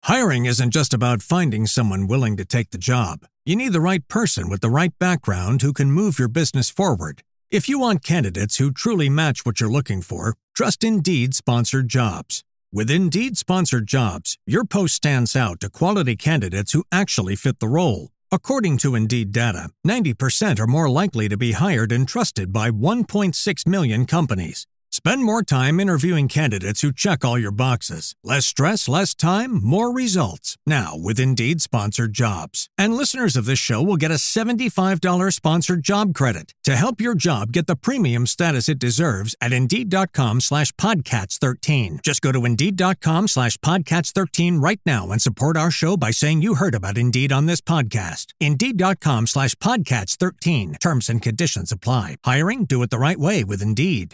Hiring isn't just about finding someone willing to take the job. You need the right person with the right background who can move your business forward. If you want candidates who truly match what you're looking for, trust Indeed Sponsored Jobs. With Indeed Sponsored Jobs, your post stands out to quality candidates who actually fit the role. According to Indeed data, 90% are more likely to be hired and trusted by 1.6 million companies. Spend more time interviewing candidates who check all your boxes. Less stress, less time, more results. Now with Indeed Sponsored Jobs. And listeners of this show will get a $75 sponsored job credit to help your job get the premium status it deserves at Indeed.com/Podcats13. Just go to Indeed.com/Podcats13 right now and support our show by saying you heard about Indeed on this podcast. Indeed.com/Podcats13. Terms and conditions apply. Hiring? Do it the right way with Indeed.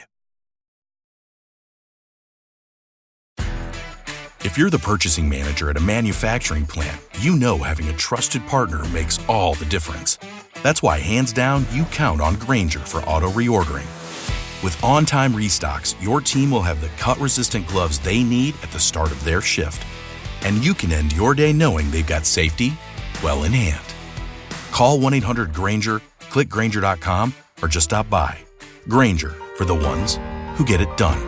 If you're the purchasing manager at a manufacturing plant, you know having a trusted partner makes all the difference. That's why, hands down, you count on Grainger for auto reordering. With on-time restocks, your team will have the cut-resistant gloves they need at the start of their shift. And you can end your day knowing they've got safety well in hand. Call 1-800-GRAINGER, click Grainger.com, or just stop by. Grainger, for the ones who get it done.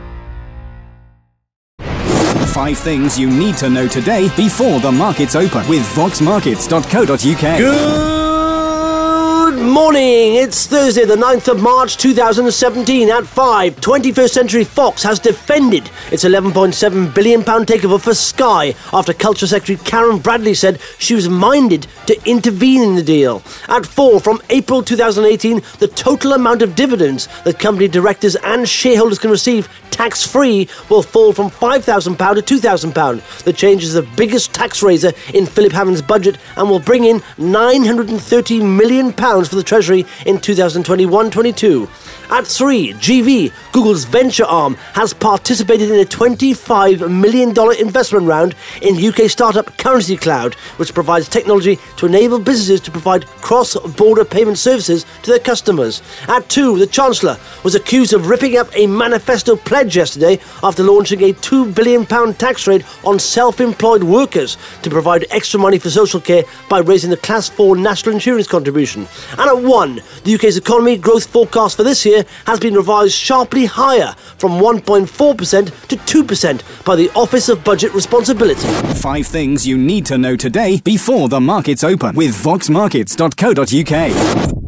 5 things you need to know today before the markets open with voxmarkets.co.uk. Good morning. It's Thursday, the 9th of March 2017 at 5. 21st Century Fox has defended its £11.7 billion takeover for Sky after Culture Secretary Karen Bradley said she was minded to intervene in the deal. At 4, from April 2018, the total amount of dividends that company directors and shareholders can receive tax-free will fall from £5,000 to £2,000. The change is the biggest tax raiser in Philip Hammond's budget and will bring in £930 million for the Treasury in 2021-22. At 3, GV, Google's venture arm, has participated in a $25 million investment round in UK startup Currency Cloud, which provides technology to enable businesses to provide cross-border payment services to their customers. At 2, the Chancellor was accused of ripping up a manifesto pledge yesterday after launching a £2 billion tax rate on self-employed workers to provide extra money for social care by raising the Class 4 national insurance contribution. And at 1, the UK's economy growth forecast for this year has been revised sharply higher from 1.4% to 2% by the Office of Budget Responsibility. 5 things you need to know today before the markets open with voxmarkets.co.uk.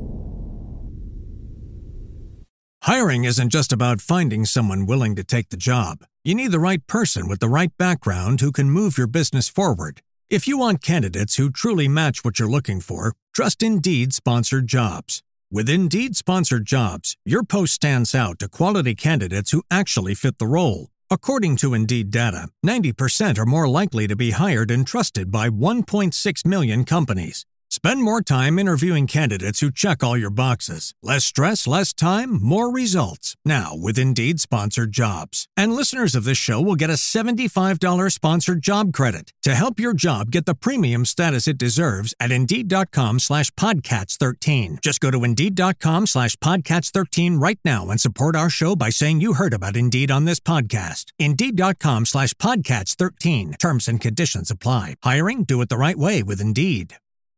Hiring isn't just about finding someone willing to take the job. You need the right person with the right background who can move your business forward. If you want candidates who truly match what you're looking for, trust Indeed Sponsored Jobs. With Indeed Sponsored Jobs, your post stands out to quality candidates who actually fit the role. According to Indeed data, 90% are more likely to be hired and trusted by 1.6 million companies. Spend more time interviewing candidates who check all your boxes. Less stress, less time, more results. Now with Indeed Sponsored Jobs. And listeners of this show will get a $75 sponsored job credit to help your job get the premium status it deserves at Indeed.com/Podcats13. Just go to Indeed.com/Podcats13 right now and support our show by saying you heard about Indeed on this podcast. Indeed.com/Podcats13. Terms and conditions apply. Hiring? Do it the right way with Indeed.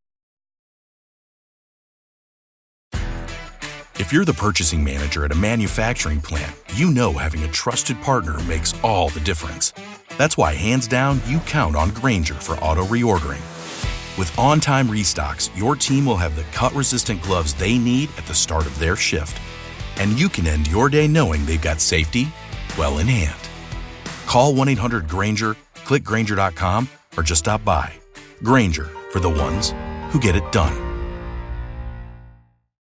If you're the purchasing manager at a manufacturing plant, you know having a trusted partner makes all the difference. That's why, hands down, you count on Grainger for auto reordering. With on-time restocks, your team will have the cut-resistant gloves they need at the start of their shift. And you can end your day knowing they've got safety well in hand. Call 1-800-GRAINGER, click Grainger.com, or just stop by. Grainger, for the ones who get it done.